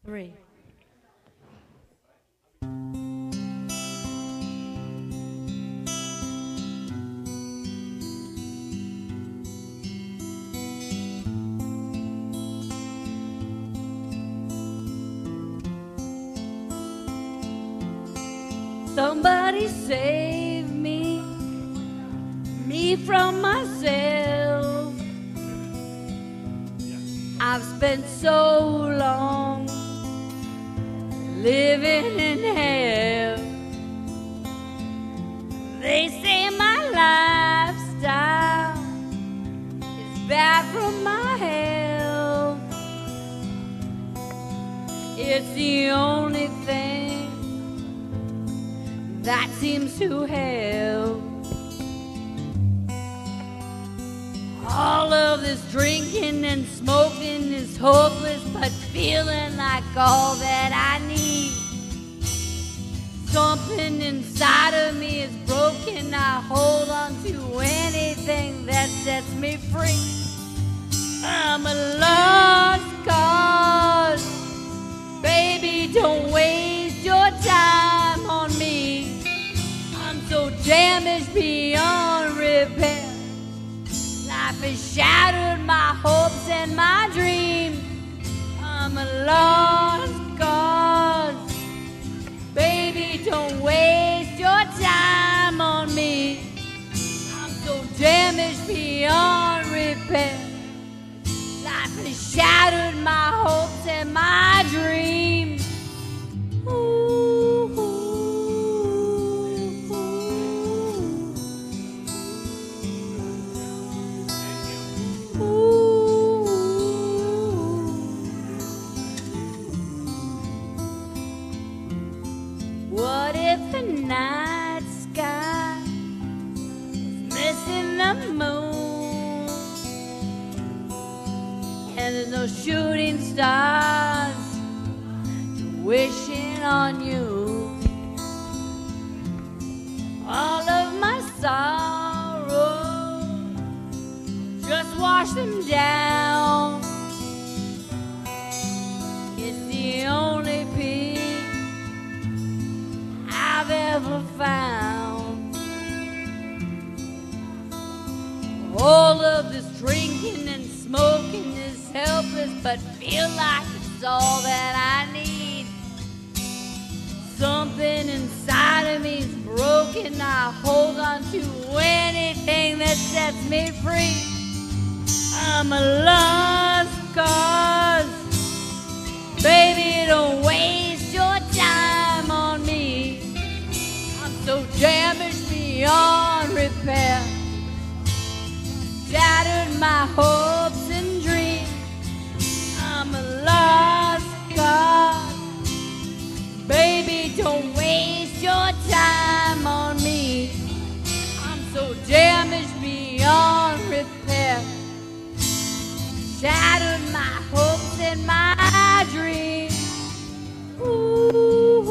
3. Somebody save me from myself. I've spent so long living in hell. They say my lifestyle is bad for my health. It's the only thing that seems to help. All of this drinking and smoking is hopeless, but feeling like all that I need. Something inside of me is broken. I hold on to anything that sets me free. I'm a lost cause. Baby, don't waste your time on me. I'm so damaged beyond repair. Life has shattered my hopes and my dreams. I'm a lost cause. Baby, don't waste your time on me. I'm so damaged beyond repair. Life has shattered my hopes and my dreams. Ooh, ooh, ooh, ooh. What if the night sky was missing the moon, and there's no shooting stars wishing on you? All of my sorrow, just wash them down. It's the only peace I've ever found. All of this drinking and smoking is helpless, but feel like it's all that I need. Something inside of me is broken. I hold on to anything that sets me free. I'm a lost cause. Baby, don't waste your time on me. I'm so damaged beyond repair. Shattered my hopes and dreams. I'm a lost cause. Baby, don't waste your time on me. I'm so damaged beyond repair. Shattered my hopes and my dreams. Ooh.